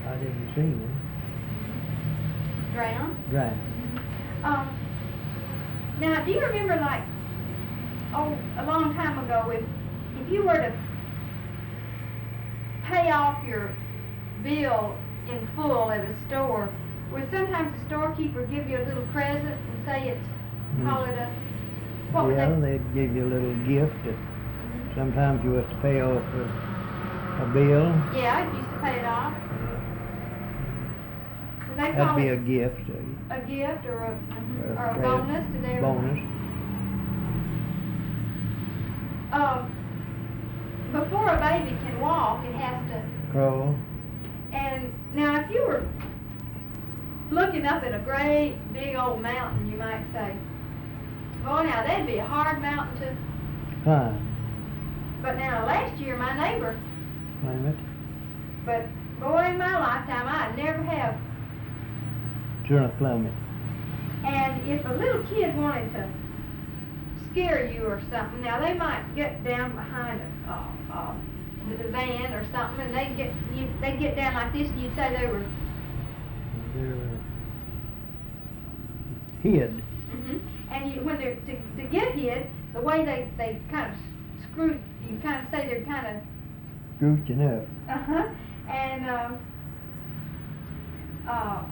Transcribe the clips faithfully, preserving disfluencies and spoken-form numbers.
I didn't see him. Drowned? Drowned. Um, now, do you remember, like, oh, a long time ago, if, if you were to pay off your bill in full at a store, would sometimes the storekeeper give you a little present and say it's, Mm. call it a, what would Well, they? they'd give you a little gift. That Mhm. sometimes you have to pay off a, a bill. Yeah, I used to pay it off. Would they That'd call be a it gift. uh, a gift or a, mhm, or or a present. bonus? Did they ever? Bonus. Um, before a baby can walk, it has to. Crawl. And now, if you were looking up at a great big old mountain, you might say, "Boy, now that'd be a hard mountain to." Climb. But now, last year, my neighbor. Climb it. But boy, in my lifetime, I never have. Sure, climb it. And if a little kid wanted to scare you or something, now they might get down behind a, uh, uh, the van or something, and they get you, they get down like this, and you'd say they were. They're uh, hid. Mm-hmm. And you, when they're to, to get hid, the way they they kind of screw, you kind of say they're kind of. Scrooching up. Uh huh. And um. Uh.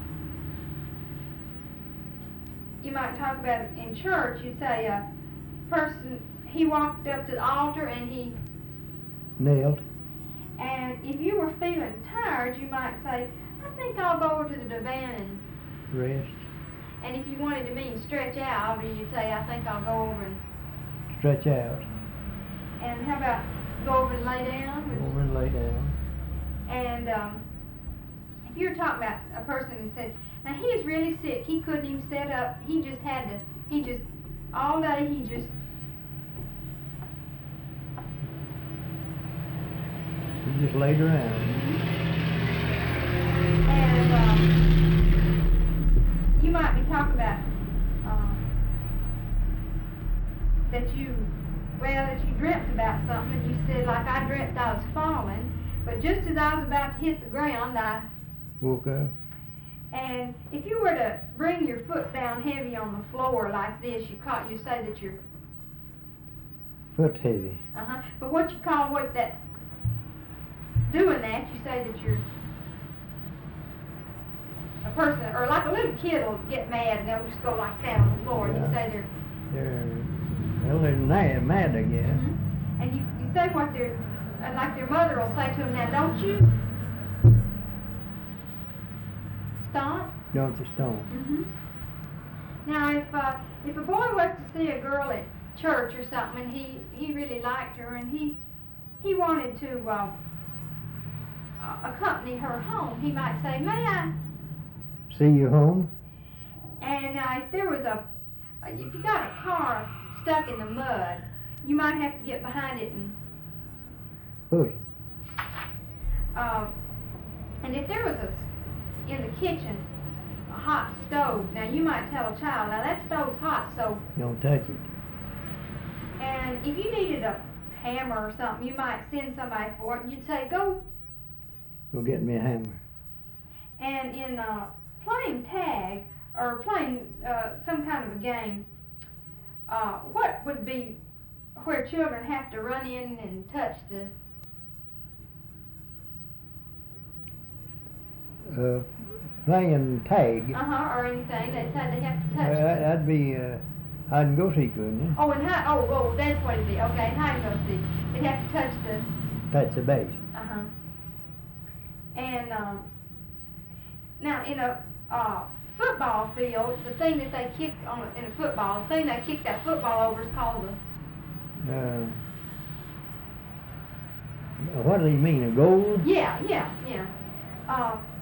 You might talk about it in church. You'd say a person, he walked up to the altar and he. Nailed. And if you were feeling tired, you might say, I think I'll go over to the divan and. Rest. And if you wanted to mean stretch out, you'd say, I think I'll go over and. Stretch out. And how about go over and lay down? Go over and lay down. And um, if you were talking about a person who said, now he is really sick, he couldn't even sit up, he just had to, he just, all day he just. You just laid around. And um, you might be talking about uh, that you, well, that you dreamt about something, and you said, like, I dreamt I was falling, but just as I was about to hit the ground, I. Woke up. And if you were to bring your foot down heavy on the floor like this, you caught, you say that you're. Foot heavy. Uh huh. But what you call what that. Doing that, you say that you're a person, or like a little kid will get mad and they'll just go like that on the floor, and you Yeah. say they're. They're, well, they're mad, mad I guess. Mm-hmm. And you, you say what they're, and like their mother will say to them, now don't you stomp? Don't you stone. Mm-hmm. Now if uh, if a boy was to see a girl at church or something, and he, he really liked her, and he he wanted to uh, uh, accompany her home, he might say, may I? See you home? And uh, if there was a, if you got a car stuck in the mud, you might have to get behind it and. Push. Um, and if there was a, in the kitchen, a hot stove, now you might tell a child, now that stove's hot, so. Don't touch it. And if you needed a hammer or something, you might send somebody for it, and you'd say, go. Go get me a hammer. And in uh, playing tag, or playing uh, some kind of a game, uh, what would be where children have to run in and touch the. Uh, playing tag. Uh-huh, or anything, they say they have to Uh, touch the. that'd be uh, hide and go seek, wouldn't it? Oh, and hide, oh, oh, that's what it'd be, okay, hide and go seek. They'd have to touch the. Touch the base. Uh-huh. And, um, now in a, uh, football field, the thing that they kick on, a- in a football, the thing they kick that football over is called the. Uh, what do you mean, a goal? Yeah, yeah, yeah. Uh,